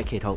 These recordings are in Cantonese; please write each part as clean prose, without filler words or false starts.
祈禱。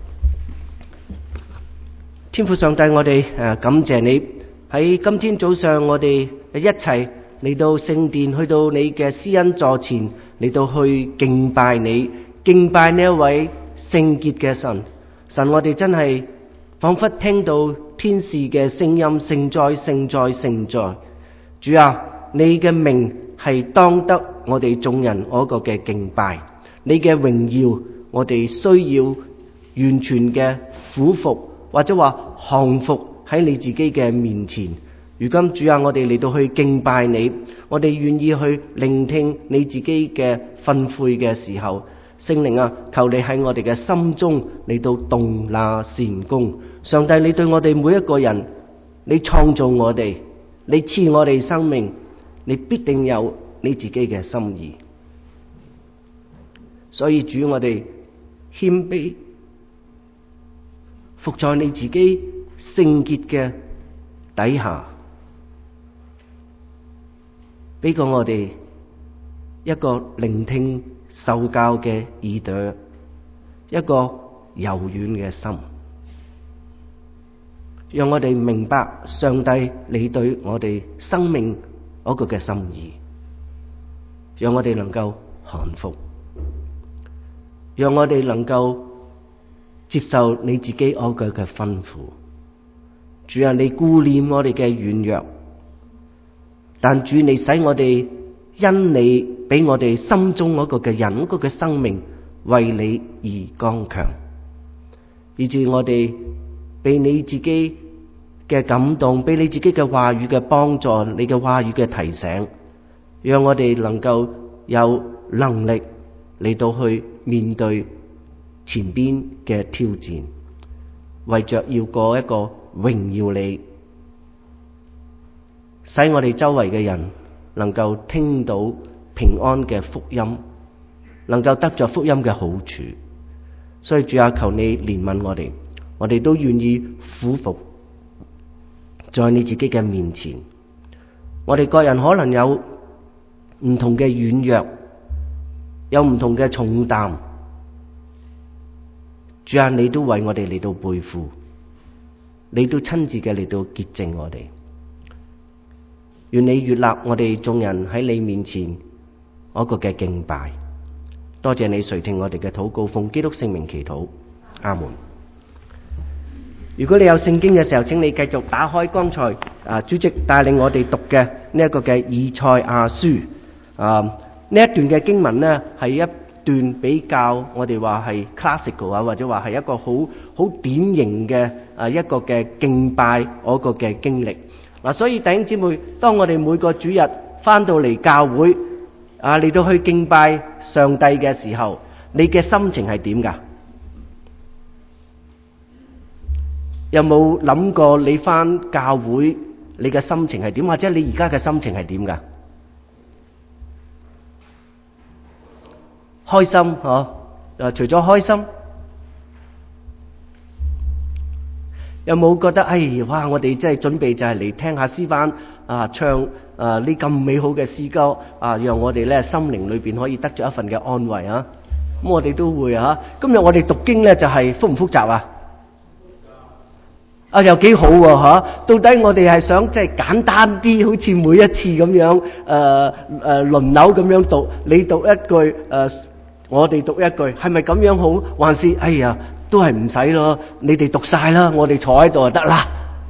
天父上帝，我哋感謝你喺今天早上，我哋一齊嚟到聖殿，去到你嘅施恩座前，嚟到去敬拜你，敬拜呢一位聖潔嘅神。神，我哋真係仿佛聽到天使嘅聲音，聖在，聖在，聖在。主啊，你嘅名係當得我哋眾人嗰個嘅敬拜，你嘅榮耀我哋需要完全嘅俯伏，或者話降服喺你自己嘅面前。如今主啊，我哋嚟到去敬拜你，我哋願意去聆聽你自己嘅訓誨嘅時候，聖靈啊，求你喺我哋嘅心中嚟到動那善工。上帝，你對我哋每一個人，你創造我哋，你賜我哋生命，你必定有你自己嘅心意。所以主，我哋謙卑伏在你自己聖潔嘅底下，俾過我哋一個聆聽受教嘅耳朵，一個柔軟嘅心，讓我哋明白上帝你對我哋生命嗰個嘅心意，讓我哋能夠降服，讓我哋能夠接受你自己嗰個嘅吩咐。主啊，你顧念我哋嘅軟弱，但主你使我哋因你俾我哋心中嗰個嘅人嗰個嘅生命為你而剛強，以致我哋被你自己嘅感動，被你自己嘅話語嘅幫助，你嘅話語嘅提醒，讓我哋能夠有能力嚟到去面對前邊嘅挑戰，為着要過一個榮耀你，使我哋周圍嘅人能夠聽到平安嘅福音，能夠得着福音嘅好處。所以主啊，求你憐憫我哋，我哋都願意俯伏在你自己嘅面前。我哋個人可能有唔同嘅軟弱，有唔同嘅重擔，主啊，你都為我哋嚟到背負，你都親自嘅嚟到潔淨我哋。願你悅納我哋眾人喺你面前嗰個嘅敬拜。多謝你垂聽我哋嘅禱告，奉基督聖名祈禱，阿門。如果你有聖經嘅時候，請你繼續打開剛才主席帶領我哋讀嘅呢一個嘅以賽亞書。呢一段嘅經文呢，係一段比較我哋話係 classical 啊，或者話係一個好典型嘅一個嘅敬拜嗰個嘅經歷。所以弟兄姊妹，當我哋每個主日翻到嚟教會嚟到去敬拜上帝嘅時候，你嘅心情係點噶？有冇諗過你翻教會你嘅心情係點，或者你而家嘅心情係點噶？開心嗬？除咗開心，有冇覺得哇！我哋真係準備就係嚟聽下詩班唱呢咁美好嘅詩歌讓我哋咧心靈裏邊可以得咗一份嘅安慰啊！咁我哋都會今日我哋讀經咧就係複唔複雜啊？又幾好喎到底我哋係想即係簡單啲，好似每一次咁樣輪流咁樣讀，你讀一句我哋讀一句，係咪咁樣好？還是都係唔使咯，你哋讀晒啦，我哋坐喺度就得啦。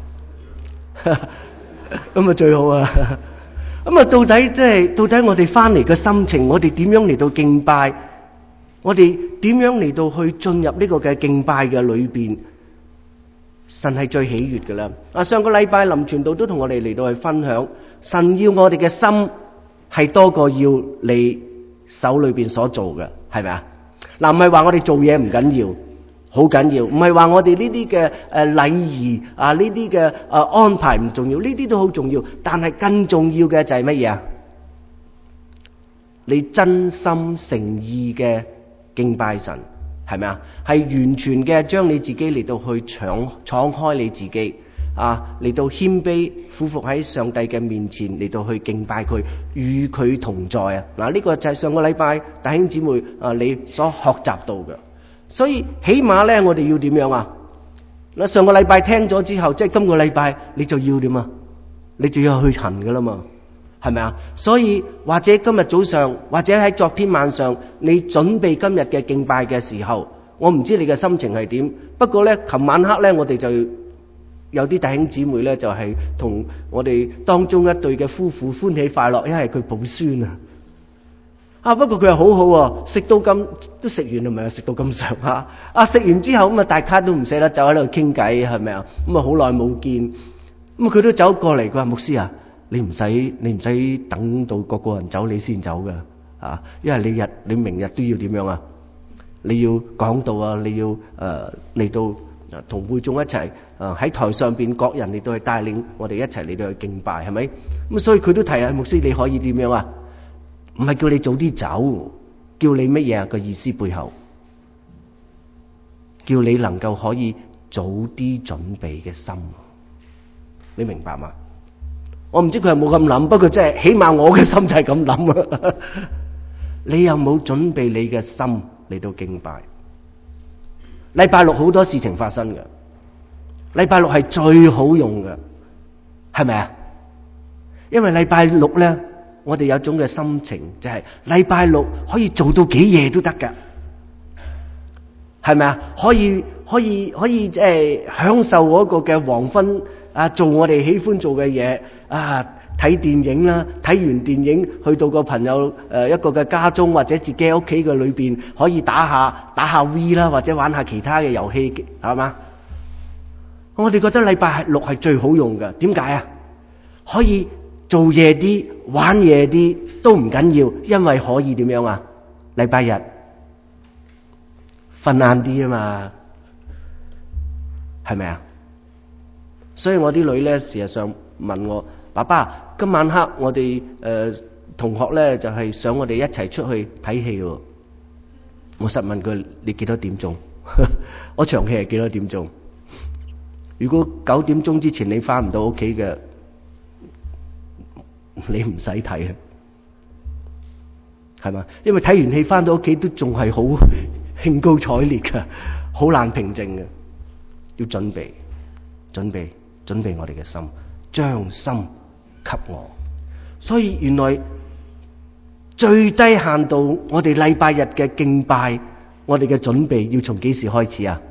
咁啊最好啊！咁啊到底我哋翻嚟嘅心情，我哋點樣嚟到敬拜？我哋點樣嚟到去進入呢個嘅敬拜嘅裏邊？神係最喜悅嘅啦。上個禮拜林傳道都同我哋嚟到去分享，神要我哋嘅心係多過要你手裏邊所做嘅，係咪啊？唔係話我哋做嘢唔緊要，好緊要，唔係話我哋呢啲嘅禮儀呢啲嘅安排唔重要，呢啲都好重要，但係更重要嘅就係乜嘢啊？你真心誠意嘅敬拜神，係咪啊？係完全嘅將你自己嚟到去敞開你自己嚟到謙卑俯伏喺上帝嘅面前嚟到去敬拜佢，與佢同在啊！呢個就係上個禮拜弟兄姊妹你所學習到嘅。 所以起碼咧，我哋要點樣啊？嗱，上個禮拜聽咗之後，即係今個禮拜你就要點啊？你就要去行噶啦嘛，係咪啊？所以或者今日早上，或者喺昨天晚上，你準備今日嘅敬拜嘅時候，我唔知你嘅心情係點。不過咧，琴晚黑咧，我哋就有啲弟兄姊妹咧，就係同我哋當中一對嘅夫婦歡喜快樂，因為佢抱孫啊！不過佢係好好喎，食到咁都食完啦，咪食到咁上下。食完之後咁啊，大家都唔捨得走喺度傾偈，係咪啊？咁啊，好耐冇見，咁佢都走過嚟，佢話牧師啊，你唔使等到個人走你先走噶啊，因為你明日都要點樣啊？你要講道啊，你要嚟到同會眾一齊喺台上邊各人嚟到去帶領我哋一齊嚟到去敬拜，係咪？咁所以佢都提啊，牧師你可以點樣啊？唔係叫你早啲走，叫你乜嘢啊？個意思背後，叫你能夠可以早啲準備嘅心，你明白嗎？我唔知佢係冇咁諗，不過即係起碼我嘅心就係咁諗啊！你有冇準備你嘅心嚟到敬拜？禮拜六好多事情發生嘅，禮拜六係最好用嘅，係咪啊？因為禮拜六咧，我哋有種嘅心情，就係禮拜六可以做到幾夜都得噶，係咪啊？可以即係享受嗰個嘅黃昏啊，做我哋喜歡做嘅嘢啊，睇電影啦，睇完電影去到個朋友一個嘅家中或者自己屋企嘅裏邊，可以打下 V 啦，或者玩下其他嘅遊戲，係嘛？我哋覺得禮拜六係最好用嘅，點解啊？可以做夜啲，玩夜啲都唔緊要，因為可以點樣啊？禮拜日瞓晏啲啊嘛，係咪啊？所以我啲女咧，事實上問我爸爸，今晚黑我哋同學咧就係想我哋一齊出去睇戲喎。我實問佢，你幾多點鐘？我場戲係幾多點鐘？如果9點鐘之前你翻唔到屋企嘅，你唔使睇啊，係嘛？因為睇完戲翻到屋企都仲係好興高采烈嘅，好難平靜嘅。要準備我哋嘅心，將心給我。所以原來最低限度，我哋禮拜日嘅敬拜，我哋嘅準備要從幾時開始啊？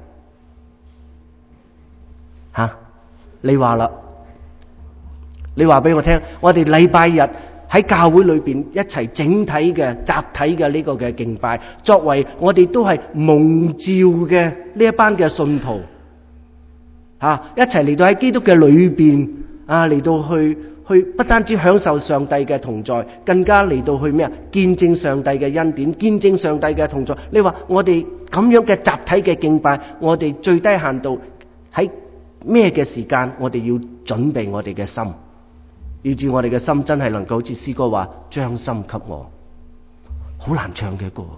你話啦，你話俾我聽，我哋禮拜日喺教會裏邊一齊整體嘅集體嘅呢個嘅敬拜，作為我哋都係蒙召嘅呢一班嘅信徒，一齊嚟到喺基督嘅裏邊嚟到去不單止享受上帝嘅同在，更加嚟到去咩啊？見證上帝嘅恩典，見證上帝嘅同在。你話我哋咁樣嘅集體嘅敬拜，我哋最低限度喺咩嘅時間，我哋要準備我哋嘅心，以致我哋嘅心真係能夠好似詩歌話，將心給我。好難唱嘅歌，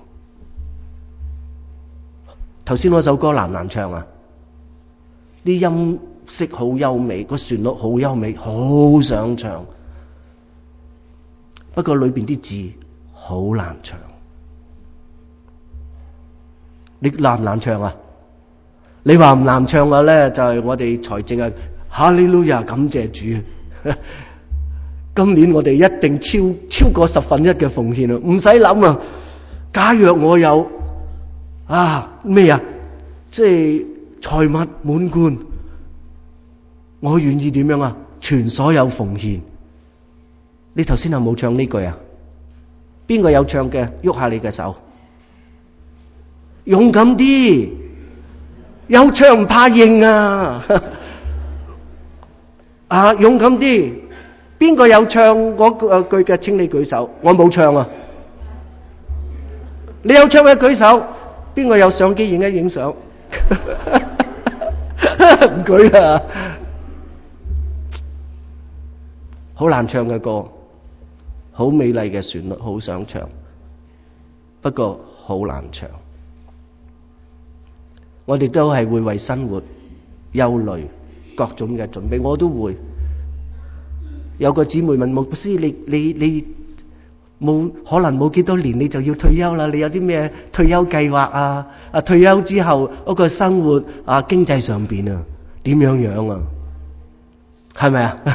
頭先嗰首歌難唔難唱啊？啲音色好優美，個旋律好優美，好想唱，不過裏邊啲字好難唱。你難唔難唱啊？你話唔難唱嘅咧，就係我哋財政啊，哈利路亞，感謝主。今年我哋一定超過1/10嘅奉獻啊，唔使諗啊。假若我有咩啊，即係財物滿貫，我願意點樣啊？全所有奉獻。你頭先有冇唱呢句啊？邊個有唱嘅？喐下你嘅手，勇敢啲，有唱唔怕認啊！勇敢啲，邊個有唱嗰句嘅？請你舉手。我冇唱啊，你有唱嘅舉手。邊個有相機影一影相？唔舉啊！好難唱嘅歌，好美麗嘅旋律，好想唱，不過好難唱。我哋都係會為生活憂慮，各種嘅準備，我都會。有個姊妹問牧師：你可能冇幾多年你就要退休啦。你有啲咩退休計劃啊？退休之後嗰個生活經濟上邊點樣啊？係咪啊？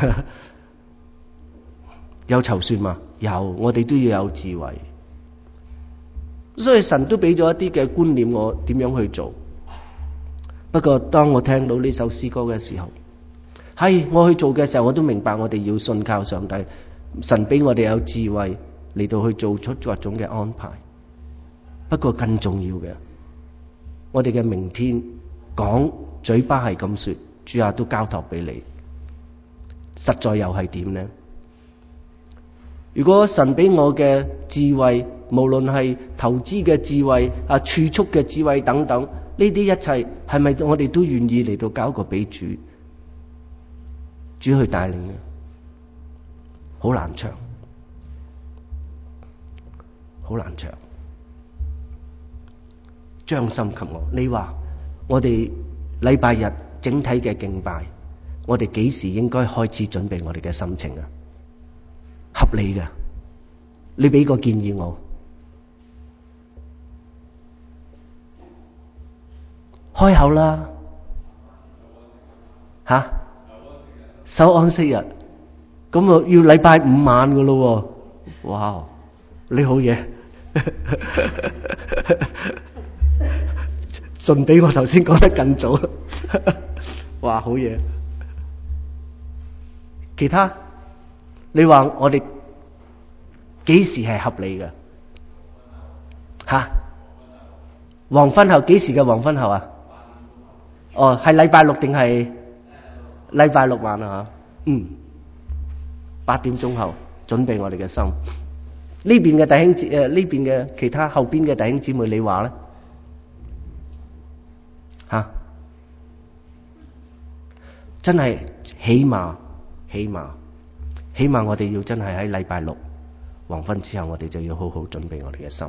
有籌算嘛？有，我哋都要有智慧。所以神都俾咗一啲嘅觀念我點樣去做。不過當我聽到呢首詩歌嘅時候，我去做嘅時候，我都明白我哋要信靠上帝。神俾我哋有智慧嚟到去做出各種嘅安排。不過更重要嘅，我哋嘅明天講嘴巴係咁說，主啊都交託俾你，實在又係點呢？如果神俾我嘅智慧，無論係投資嘅智慧儲蓄嘅智慧等等，呢啲一切係咪我哋都願意嚟到交個俾主去帶領呢？好難長，好難長。將心給我，你話我哋禮拜日整體嘅敬拜，我哋幾時應該開始準備我哋嘅心情啊？合理嘅，你俾個建議我。開口啦，守安息日，咁要禮拜五晚噶咯。哇，你好嘢，盡比我頭先講得更早。哇，好嘢。其他你話我哋幾時係合理嘅？黃昏後，幾時嘅黃昏後啊？係禮拜六定係禮拜六晚啊？8點鐘後準備我哋嘅心。呢邊嘅弟兄姊呢邊嘅其他後邊嘅弟兄姊妹，你話咧？真係起碼我哋要真係喺禮拜六黃昏之後，我哋就要好好準備我哋嘅心。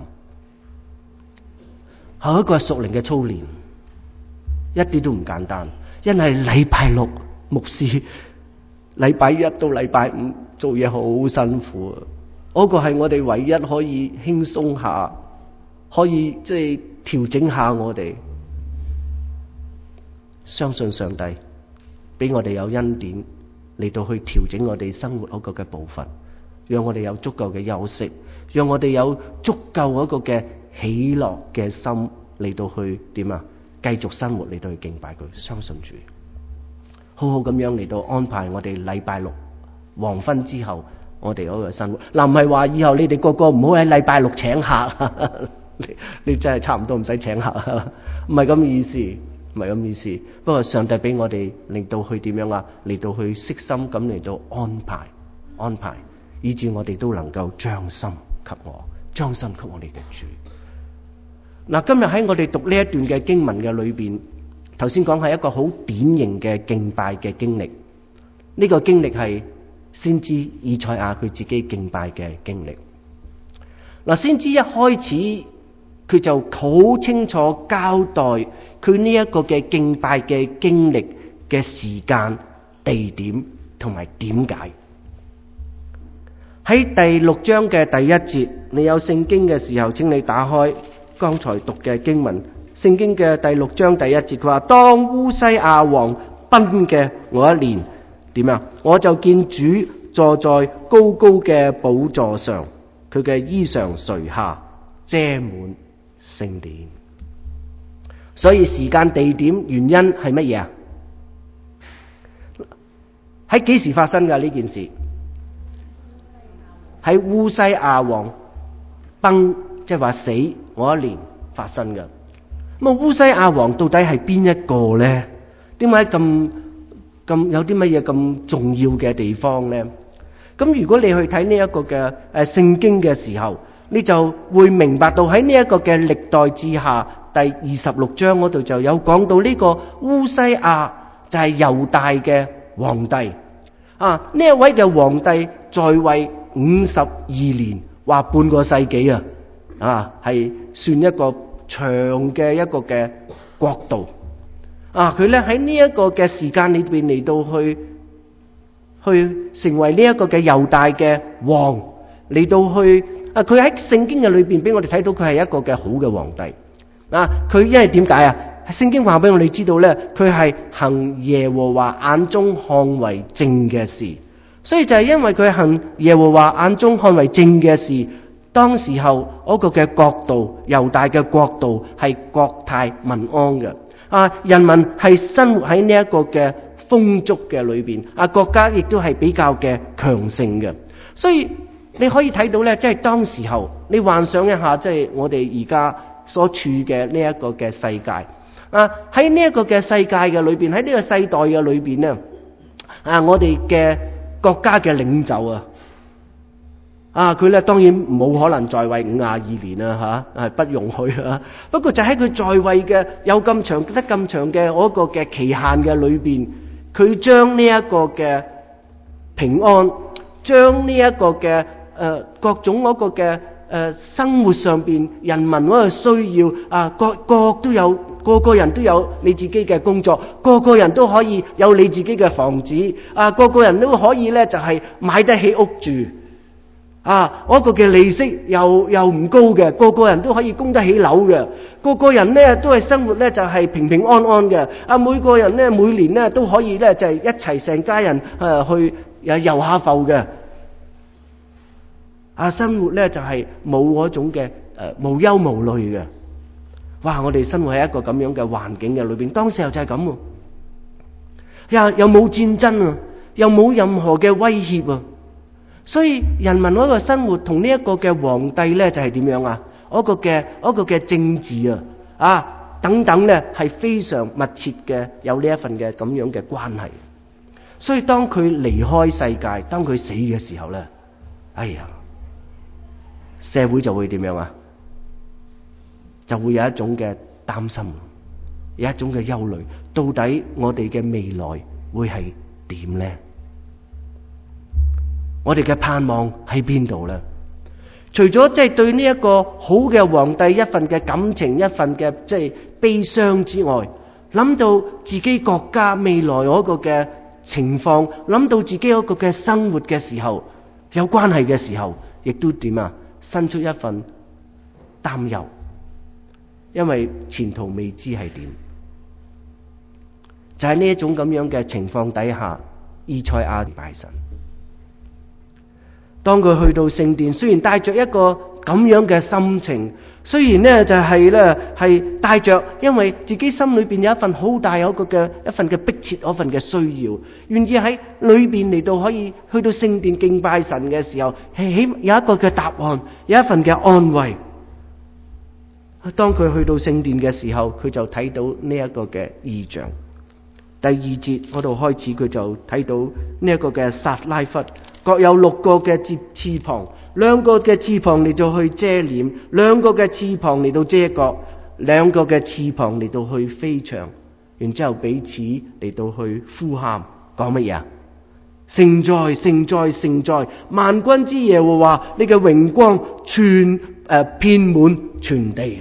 後一個係屬靈嘅操練，一啲都唔簡單，因為禮拜六牧師禮拜一到禮拜五做嘢好辛苦啊！嗰個係我哋唯一可以輕鬆下，可以即係調整下我哋。相信上帝俾我哋有恩典嚟到去調整我哋生活嗰個嘅部分，讓我哋有足夠嘅休息，讓我哋有足夠嗰個嘅喜樂嘅心嚟到去點啊？繼續生活嚟到去敬拜佢，相信主，好好咁樣嚟到安排我哋禮拜六黃昏之後我哋嗰個生活。嗱，唔係話以後你哋個個唔好喺禮拜六請客，你真係差唔多唔使請客，唔係咁嘅意思。唔係咁意思，不過上帝俾我哋嚟到去點樣啊？嚟到去悉心咁嚟到安排，以致我哋都能夠將心給我，將心給我哋嘅主。嗱，今日喺我哋讀呢一段嘅經文嘅裏邊，頭先講係一個好典型嘅敬拜嘅經歷。呢個經歷係先知以賽亞佢自己敬拜嘅經歷。嗱，先知一開始佢就好清楚交代佢呢一個嘅敬拜嘅經歷嘅時間、地點同埋點解。喺第6章嘅第1節，你有聖經嘅時候，請你打開剛才讀嘅經文。聖經嘅第6章第1節，佢話：當烏西亞王崩嘅嗰一年，點啊？我就見主坐在高高嘅寶座上，佢嘅衣裳垂下，遮滿聖殿。所以時間、地點、原因係乜嘢啊？喺幾時發生㗎呢件事？喺烏西亞王崩，即係話死嗰一年發生㗎。咁啊，烏西亞王到底係邊一個呢？點解咁有啲乜嘢咁重要嘅地方呢？咁如果你去睇呢一個嘅聖經嘅時候，你就會明白到喺呢一個嘅歷代志下第26章嗰度就有講到呢個烏西亞就係猶大嘅皇帝啊！呢一位嘅皇帝在位52年，話半個世紀啊，係算一個長嘅一個嘅國度啊！佢咧喺呢一個嘅時間裏邊嚟到去成為呢一個嘅猶大嘅王，嚟到去佢喺聖經嘅裏邊俾我哋睇到佢係一個嘅好嘅皇帝。佢因為點解啊？聖經話俾我哋知道咧，佢係行耶和華眼中看為正嘅事，所以就係因為佢行耶和華眼中看為正嘅事，當時候嗰個嘅國度，猶大嘅國度係國泰民安嘅。人民係生活喺呢一個嘅豐足嘅裏邊，國家亦都係比較嘅強盛嘅。所以你可以睇到咧，即係當時候你幻想一下，即係我哋而家所處嘅呢一個嘅世界。喺呢一個嘅世界嘅裏邊，喺呢個世代嘅裏邊呢，我哋嘅國家嘅領袖佢咧當然冇可能在位52年啦，不容許啊。不過就喺佢在位嘅有咁長得咁長嘅嗰個嘅期限嘅裏邊，佢將呢一個嘅平安，將呢一個嘅各種嗰個嘅生活上邊人民嗰個需要個個人都有你自己嘅工作，個個人都可以有你自己嘅房子，個個人都可以咧就係買得起屋住，嗰個嘅利息又唔高嘅，個個人都可以供得起樓嘅，個個人咧都係生活咧就係平平安安嘅，每個人咧每年咧都可以咧就係一齊成家人去遊下埠嘅，生活咧就係冇嗰種嘅無憂無慮嘅。哇！我哋生活喺一個咁樣嘅環境嘅裏邊，當時候就係咁又冇戰爭又冇任何嘅威脅所以人民嗰個生活同呢一個嘅皇帝咧就係點樣嗰個嘅政治等等咧係非常密切嘅，有呢一份嘅咁樣嘅關係。所以當佢離開世界，當佢死嘅時候咧，社會就會點樣就會有一種嘅擔心，有一種嘅憂慮，到底我哋嘅未來會係點呢？我哋嘅盼望喺邊度呢？除咗即係對呢一個好嘅皇帝一份嘅感情，一份嘅即係悲傷之外，諗到自己國家未來嗰個嘅情況，諗到自己嗰個嘅生活嘅時候，有關係嘅時候，亦都點生出一份擔憂。因為前途未知係點，就喺呢一種咁樣嘅情況底下，以賽亞拜神。當佢去到聖殿，雖然帶着一個咁樣嘅心情，雖然呢就係帶着，因為自己心裏邊有一份好大一份嘅迫切，嗰份嘅需要，願意喺裏邊嚟到可以去到聖殿敬拜神嘅時候，起有一個嘅答案，有一份嘅安慰。當佢去到聖殿嘅時候，佢就睇到呢一個嘅異象。第2節嗰度開始，佢就睇到呢一個嘅撒拉弗，各有6個嘅翅膀，2個嘅翅膀嚟到去遮臉，2個嘅翅膀嚟到遮角，2個嘅翅膀嚟到去飛翔，然之後彼此嚟到去呼喊，講乜嘢？聖哉，聖哉，聖哉！萬軍之耶和華，你嘅榮光遍滿全地。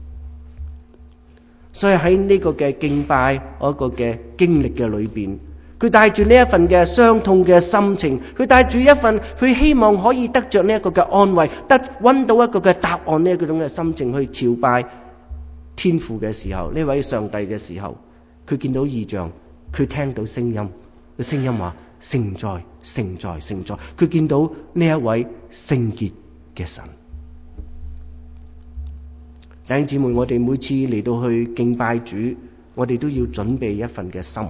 所以喺呢個嘅敬拜嗰個嘅經歷嘅裏邊，佢帶住呢一份嘅傷痛嘅心情，佢帶住一份佢希望可以得着呢一個嘅安慰，搵到一個嘅答案呢一種嘅心情去朝拜天父嘅時候，呢位上帝嘅時候，佢見到異象，佢聽到聲音，個聲音話聖哉，聖哉，聖哉！佢見到呢一位聖潔嘅神。弟兄姊妹，我哋每次嚟到去敬拜主，我哋都要準備一份嘅心，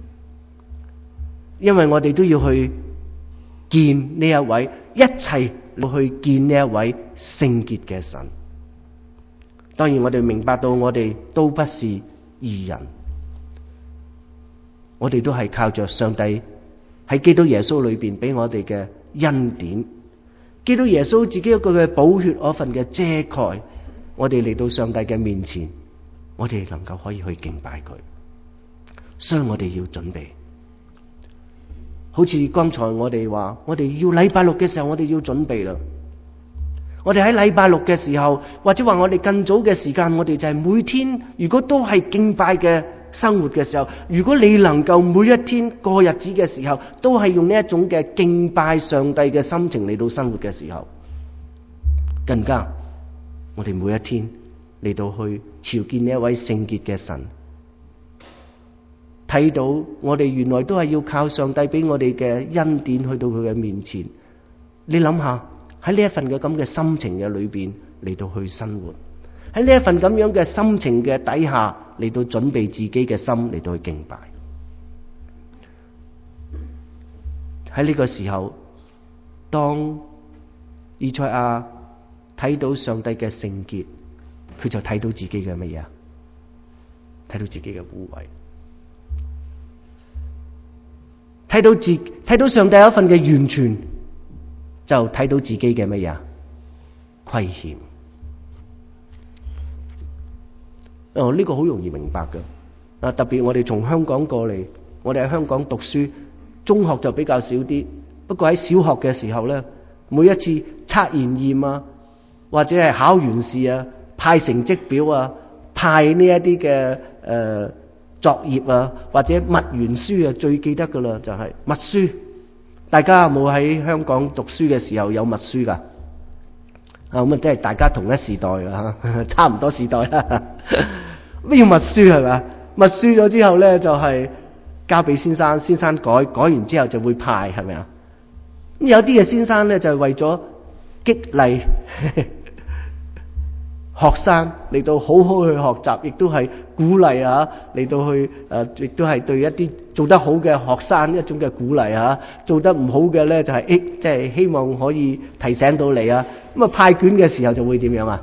因為我哋都要去見呢一位，一齊去見呢一位聖潔嘅神。當然我哋明白到我哋都不是義人，我哋都係靠着上帝喺基督耶穌裏邊俾我哋嘅恩典，基督耶穌自己一個嘅寶血嗰份嘅遮蓋，我哋嚟到上帝嘅面前，我哋能夠可以去敬拜佢，所以我哋要準備。好似剛才我哋話，我哋要禮拜六嘅時候，我哋要準備啦。我哋喺禮拜六嘅時候，或者話我哋更早嘅時間，我哋就係每天，如果都係敬拜嘅生活嘅時候，如果你能夠每一天過日子嘅時候，都係用呢一種嘅敬拜上帝嘅心情嚟到生活嘅時候， 更加我哋每一天嚟到去朝見呢一位聖潔嘅神，睇到我哋原來都係要靠上帝俾我哋嘅恩典去到佢嘅面前。你諗下喺呢一份嘅咁嘅心情嘅裏邊嚟到去生活，喺呢一份咁樣嘅心情嘅底下嚟到準備自己嘅心嚟到去敬拜。喺呢個時候，當以賽亞睇到上帝嘅聖潔，佢就睇到自己嘅乜嘢？睇到自己嘅污穢，睇到上帝有一份嘅完全，就睇到自己嘅乜嘢？虧欠。呢個好容易明白㗎。特別我哋從香港過嚟，我哋喺香港讀書，中學就比較少啲。不過喺小學嘅時候咧，每一次測驗驗啊，或者係考完試啊，派成績表啊，派呢一啲嘅作業啊，或者默完書啊，最記得噶啦就係默書。大家有冇喺香港讀書嘅時候有默書噶？咁啊，即係大家同一時代啊，差唔多時代啦。咩叫默書係咪？默書咗之後咧，就係交俾先生，先生改完之後就會派，係咪啊？咁有啲嘅先生咧就係為咗激勵學生嚟到好好去學習，亦都係鼓勵啊，嚟到去亦都係對一啲做得好嘅學生一種嘅鼓勵啊。做得唔好嘅咧就係即係希望可以提醒到你啊。咁啊派卷嘅時候就會點樣啊？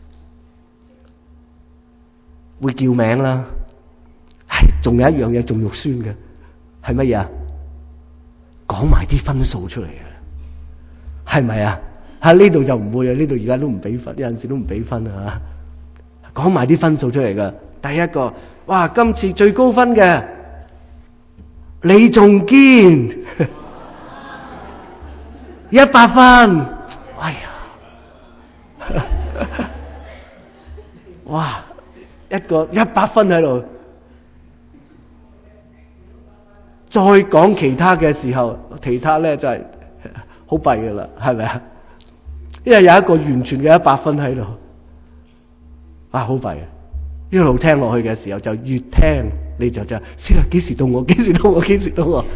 會叫名啦。仲有一樣嘢仲肉酸嘅係乜嘢啊？講埋啲分數出嚟嘅，係咪啊？喺呢度就唔會啊，呢度而家都唔俾分，有陣時都唔俾分啊。講埋啲分數出嚟嘅，第一個，哇，今次最高分嘅李仲堅100分，哎呀，哇，一個100分喺度。再講其他嘅時候，其他咧就係好弊噶啦，係咪啊？因為有一個完全嘅100分喺度，好弊啊！一路聽落去嘅時候，就越聽你就死啦！幾時到我？幾時到我？幾時到我？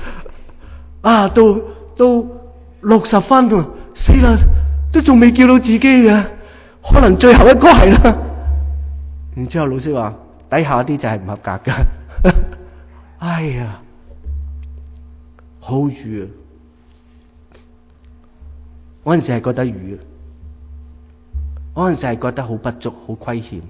到60分喎，死啦！都仲未叫到自己嘅，可能最後一個係啦。然之後老師話底下啲就係唔合格噶，哎呀！好瘀啊！嗰陣時係覺得瘀，嗰陣時係覺得好不足、好虧欠、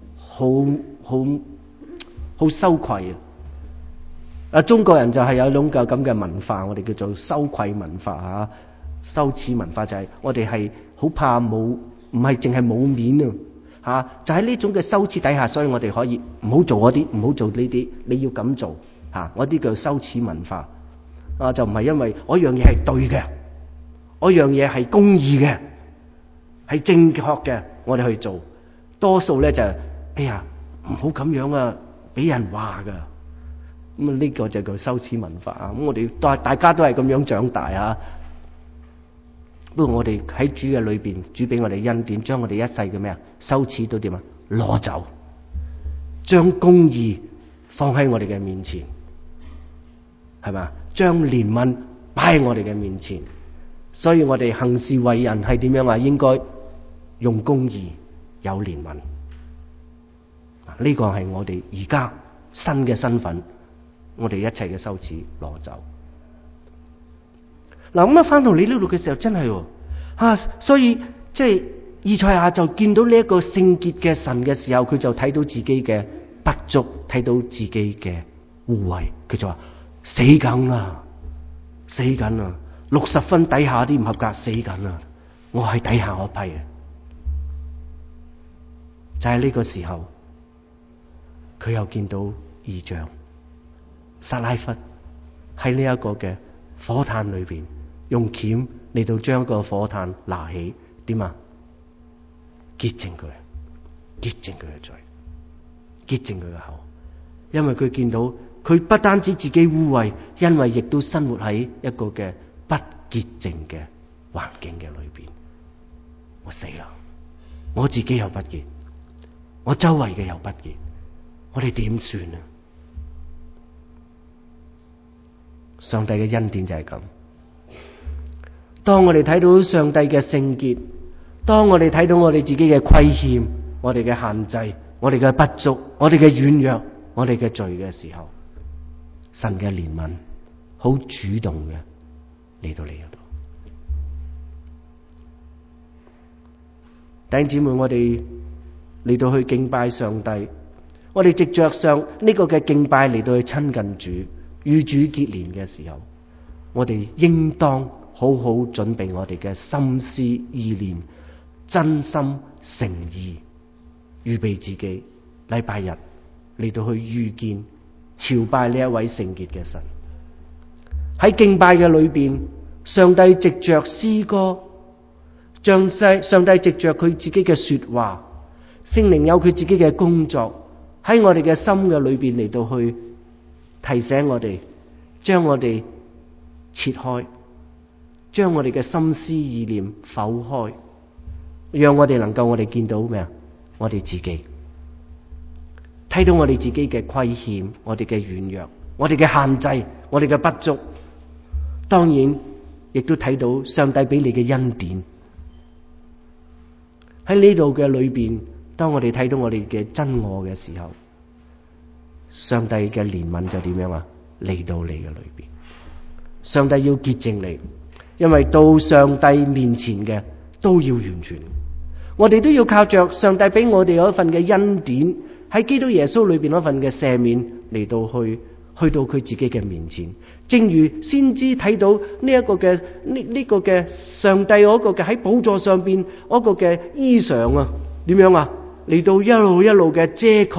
好羞愧啊！中國人就係有一種咁嘅文化，我哋叫做羞愧文化啊，羞恥文化就係我哋係好怕冇，唔係淨係冇面啊！就喺呢種嘅羞恥底下，所以我哋可以唔好做嗰啲，唔好做呢啲，你要咁做嚇，嗰啲叫羞恥文化。就唔係因為嗰樣嘢係對嘅，嗰樣嘢係公義嘅，係正確嘅，我哋去做。多數咧就哎呀唔好咁樣啊，俾人話噶。咁呢個就叫羞恥文化啊。咁我哋大家都係咁樣長大啊。不過我哋喺主嘅裏邊，主俾我哋恩典，將我哋一世嘅咩啊羞恥都點啊攞走，將公義放喺我哋嘅面前，係嘛？將憐憫擺喺我哋嘅面前，所以我哋行事為人係點樣啊？應該用公義，有憐憫。呢個係我哋而家新嘅身份，我哋一切嘅羞恥攞走。嗱，咁翻到你呢度嘅時候，真係所以即係以賽亞就見到呢一個聖潔嘅神嘅時候，佢就睇到自己嘅不足，睇到自己嘅污穢，佢就話。死緊啦，死緊啦！60分底下啲唔合格，死緊啦！我係底下嗰批啊！就喺呢個時候，佢又見到異象，撒拉弗喺呢一個嘅火炭裏邊，用鉗嚟到將個火炭拿起，點啊？潔淨佢，潔淨佢嘅嘴，潔淨佢嘅口，因為佢見到。佢不單止自己污穢，因為亦都生活喺一個嘅不潔淨嘅環境嘅裏邊。我死啦！ 我自己又不潔，我周圍嘅又不潔，我哋點算啊？上帝嘅恩典就係咁。當我哋睇到上帝嘅聖潔，當我哋睇到我哋自己嘅虧欠、我哋嘅限制、我哋嘅不足、我哋嘅軟弱、我哋嘅罪嘅時候，神嘅憐憫好主動嘅嚟到你嗰度。弟兄姊妹，我哋嚟到去敬拜上帝，我哋藉着上呢個嘅敬拜嚟到去親近主、與主結連嘅時候，我哋應當好好準備我哋嘅心思意念，真心誠意預備自己，禮拜日嚟到去遇見朝拜呢一位聖潔嘅神。喺敬拜嘅裏邊，上帝藉着詩歌，上帝藉着佢自己嘅說話，聖靈有佢自己嘅工作喺我哋嘅心嘅裏邊嚟到去提醒我哋，將我哋切開，將我哋嘅心思意念剖開，讓我哋能夠我哋見到咩啊？我哋自己睇到我哋自己嘅虧欠，我哋嘅軟弱，我哋嘅限制，我哋嘅不足，當然亦都睇到上帝俾你嘅恩典。喺呢度嘅裏邊，當我哋睇到我哋嘅真我嘅時候，上帝嘅憐憫就點樣啊？嚟到你嘅裏邊，上帝要潔淨你，因為到上帝面前嘅都要完全。我哋都要靠着上帝俾我哋嗰份嘅恩典，喺基督耶穌裏邊嗰份嘅赦免嚟到去到佢自己嘅面前。正如先知睇到呢一個嘅呢個嘅上帝嗰個嘅喺寶座上邊嗰個嘅衣裳啊，點樣啊？嚟到一路一路嘅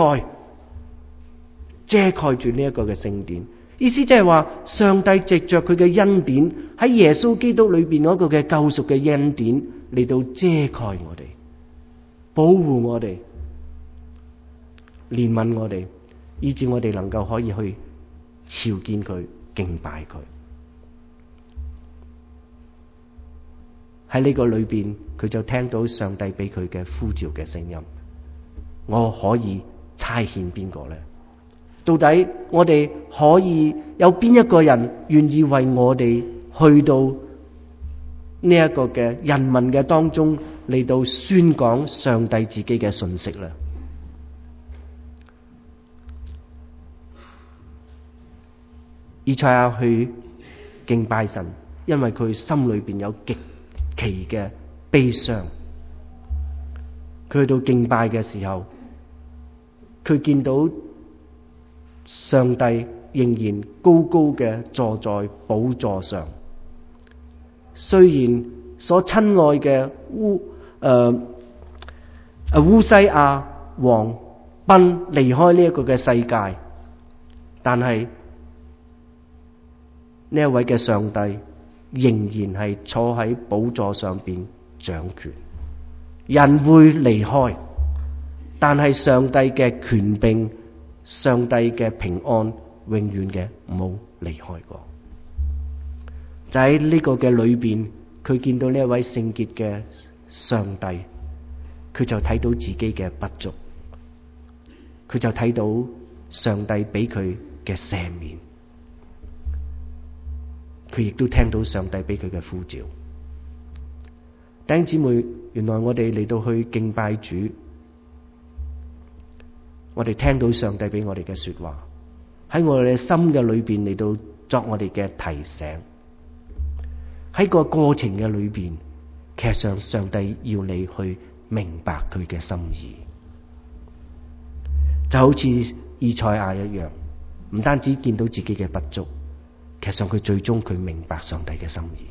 遮蓋住呢一個嘅聖殿。意思即係話，上帝藉着佢嘅恩典喺耶穌基督裏邊嗰個嘅救贖嘅恩典嚟到遮蓋我哋，保護我哋，憐憫我哋，以致我哋能夠可以去朝見佢，敬拜佢。喺呢個裏邊，佢就聽到上帝俾佢嘅呼召嘅聲音。我可以差遣邊個呢？到底我哋可以有邊一個人願意為我哋去到呢一個嘅人民嘅當中嚟到宣講上帝自己嘅信息呢？以賽亞去敬拜神，因為佢心裏邊有極其嘅悲傷。佢去到敬拜嘅時候，佢見到上帝仍然高高嘅坐在寶座上。雖然所親愛嘅烏西亞王奔離開呢一個嘅世界，但係呢一位嘅上帝仍然係坐喺寶座上邊掌權。人會離開，但係上帝嘅權柄、上帝嘅平安永遠嘅冇離開過。就喺呢個嘅裏邊，佢見到呢一位聖潔嘅上帝，佢就睇到自己嘅不足，佢就睇到上帝俾佢嘅赦免，佢亦都聽到上帝俾佢嘅呼召。弟兄姊妹，原來我哋嚟到去敬拜主，我哋聽到上帝俾我哋嘅說話，喺我哋嘅心嘅裏邊嚟到作我哋嘅提醒。喺個過程嘅裏邊，其實上帝要你去明白佢嘅心意，就好似以賽亞一樣，唔單止見到自己嘅不足，其實佢最終佢明白上帝嘅心意。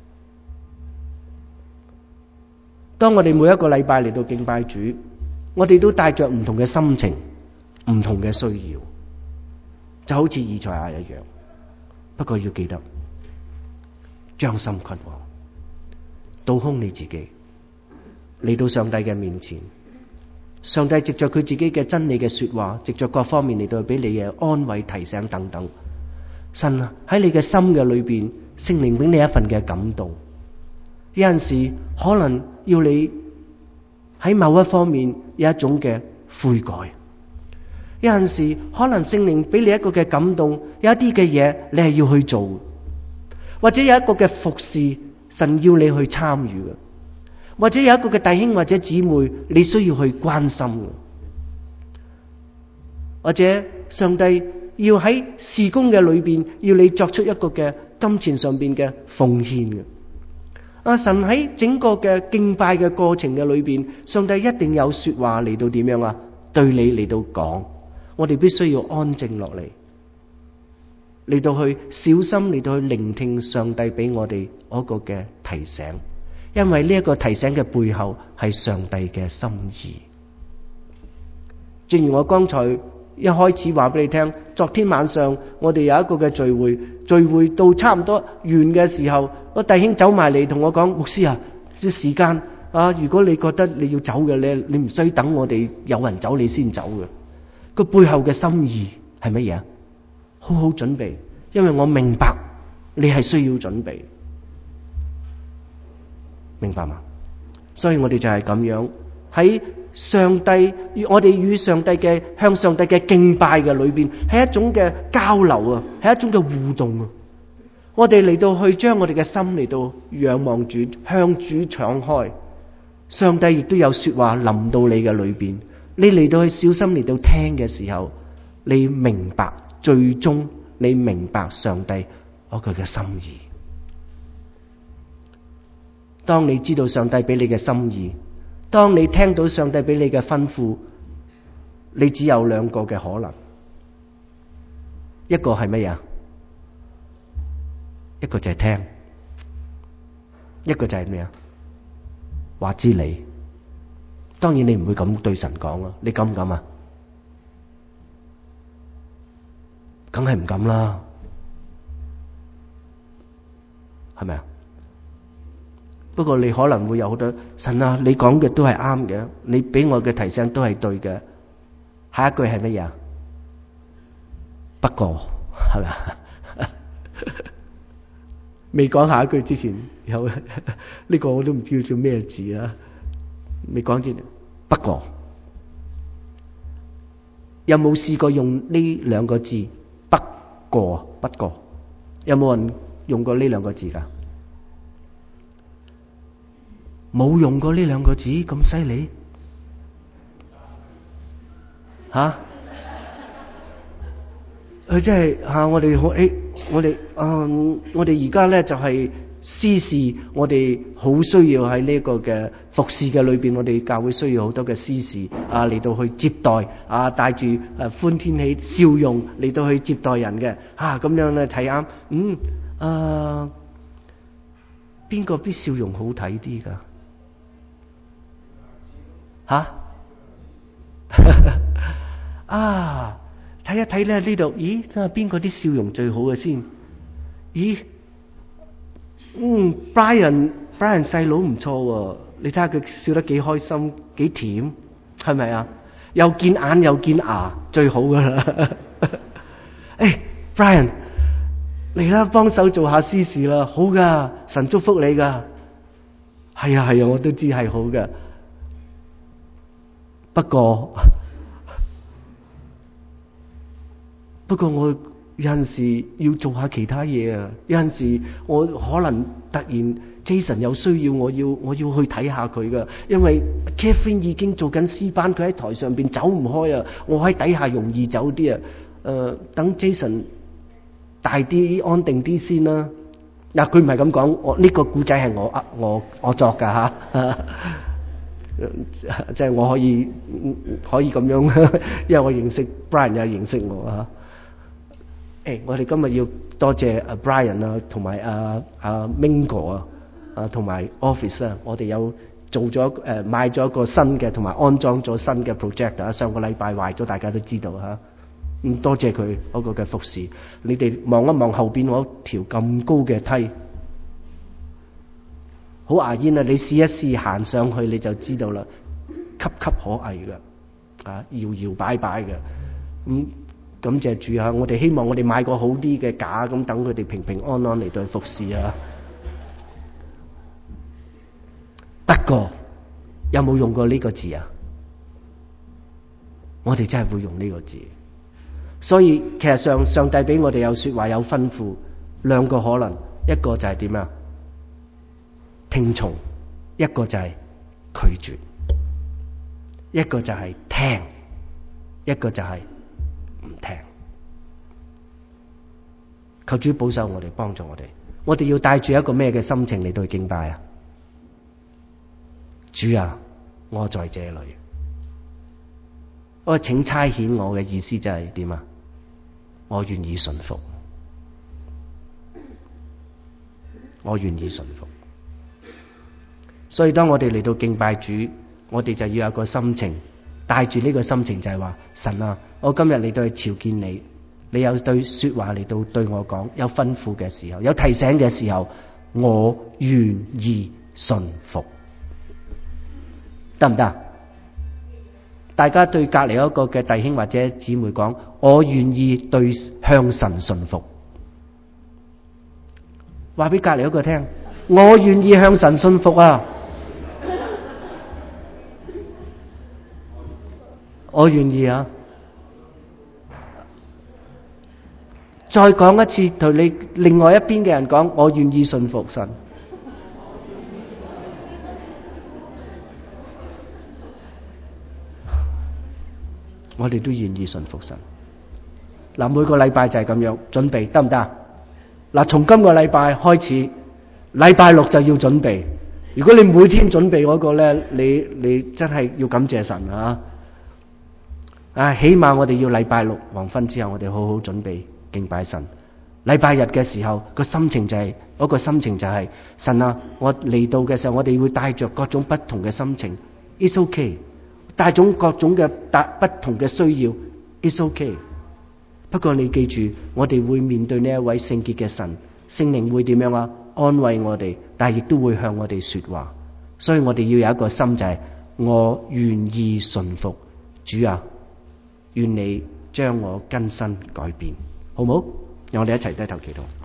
當我哋每一個禮拜嚟到敬拜主，我哋都帶着唔同嘅心情、唔同嘅需要，就好似以賽亞一樣。不過要記得，將心困惑，倒空你自己，嚟到上帝嘅面前。上帝藉着佢自己嘅真理嘅說話，藉着各方面嚟到俾你嘅安慰、提醒等等。神喺你嘅心嘅裏邊，聖靈俾你一份嘅感動。有陣時可能要你喺某一方面有一種嘅悔改。有陣時可能聖靈俾你一個嘅感動，有一啲嘅嘢你係要去做，或者有一個嘅服侍，神要你去參與嘅，或者有一個嘅弟兄或者姊妹你需要去關心嘅，或者上帝要喺事工嘅裏邊要你作出一個嘅金錢上邊嘅奉獻嘅。神喺整個嘅敬拜嘅過程嘅裏邊，上帝一定有說話嚟到點樣啊？對你嚟到講，我哋必須要安靜落嚟，嚟到去小心嚟到去聆聽上帝俾我哋嗰個嘅提醒，因為呢一個提醒嘅背後係上帝嘅心意。正如我剛才一開始話俾你聽，昨天晚上我哋有一個嘅聚會到差唔多完嘅時候，個弟兄走埋嚟同我講：牧師啊，啲時間啊，如果你覺得你要走嘅咧，你唔需等我哋有人走你先走嘅。個背後嘅心意係乜嘢？好好準備，因為我明白你係需要準備，明白嗎？所以我哋就係咁樣喺上帝，我哋與上帝嘅向上帝嘅敬拜嘅裏邊，係一種嘅交流啊，係一種嘅互動啊。我哋嚟到去將我哋嘅心嚟到仰望主，向主敞開，上帝亦都有說話臨到你嘅裏邊。你嚟到去小心嚟到聽嘅時候，你明白，最終你明白上帝佢嘅心意。當你知道上帝俾你嘅心意，當你聽到上帝俾你嘅吩咐，你只有兩個嘅可能，一個係乜嘢？一個就係聽，一個就係咩啊？話知你。當然你唔會咁對神講啊，你敢唔敢啊？梗係唔敢啦，係咪啊？不過你可能會有好多神啊，你講嘅都係啱嘅，你俾我嘅提醒都係對嘅。下一句係乜嘢？不過係咪啊？未講下一句之前有呢個我都唔知叫做咩字啊。未講之前，不過有冇試過用呢兩個字？不過有冇人用過呢兩個字噶？冇用過呢兩個字，咁犀利吓？佢真係吓，我哋好我哋而家咧就係司事，我哋好需要喺呢個嘅服侍嘅裏邊，我哋教會需要好多嘅司事嚟到去接待帶住歡天喜笑容嚟到去接待人嘅咁樣咧睇啱邊個啲笑容好睇啲噶睇一睇咧呢度，咦，睇下邊個啲笑容最好嘅先？咦，Brian 細佬唔錯喎，你睇下佢笑得幾開心，幾甜，係咪啊？又見眼又見牙，最好噶啦！Brian 嚟啦，幫手做下司事啦，好噶，神祝福你噶。係啊，我都知係好噶。不過我有陣時要做下其他嘢啊，有陣時我可能突然 Jason 有需要，我要去睇下佢噶，因為 Catherine 已經做緊詩班，佢喺台上邊走唔開啊，我喺底下容易走啲啊。等 Jason 大啲安定啲先啦。佢唔係咁講，我呢個故仔係我作噶吓，即係我可以咁樣，因為我認識 Brian 又認識我啊。我哋今日要多謝阿 Brian 啊，同埋阿 Mingo 同埋 Office 啊，我哋有做咗買咗一個新嘅，同埋安裝咗新嘅 project 上個禮拜壞咗，大家都知道吓。多謝佢嗰個嘅服侍。你哋望一望後邊嗰條咁高嘅梯，好牙煙啊！你試一試行上去你就知道啦，岌岌可危噶，搖搖擺擺嘅。感謝主啊！我哋希望我哋買個好啲嘅架，咁等佢哋平平安安嚟到服侍啊。不過有冇用過呢個字啊？我哋真係會用呢個字。所以其實上帝俾我哋有說話有吩咐，兩個可能，一個就係點啊？聽從，一個就係拒絕，一個就係聽，一個就係唔聽。求主保守我哋，幫助我哋。我哋要帶住一個咩嘅心情嚟到去敬拜啊？主啊，我在這裏。我請差遣我嘅意思就係點啊？我願意順服，我願意順服。所以當我哋嚟到敬拜主，我哋就要有個心情，帶住呢個心情就係話：神啊，我今日嚟到去朝見你，你有對說話嚟到對我講，有吩咐嘅時候，有提醒嘅時候，我願意順服，得唔得？大家對隔籬一個嘅弟兄或者姊妹講：我願意對向神順服。話俾隔籬一個聽：我願意向神順服啊！我願意啊！再講一次，同你另外一邊嘅人講：我願意順服神。我哋都願意順服神。嗱，每個禮拜就係咁樣準備，得唔得？嗱，從今個禮拜開始，禮拜六就要準備。如果你每天準備嗰個咧，你真係要感謝神啊！起碼我哋要禮拜六黃昏之後，我哋好好準備敬拜神。禮拜日嘅時候，個心情就係神啊！我嚟到嘅時候，我哋會帶着各種不同嘅心情。It's okay。帶種各種嘅不同嘅需要 ，it's okay。不過你記住，我哋會面對呢一位聖潔嘅神，聖靈會點樣啊？安慰我哋，但係亦都會向我哋說話。所以我哋要有一個心就係，我願意順服主啊！願你將我更新改變，好唔好？讓我哋一齊低頭祈禱。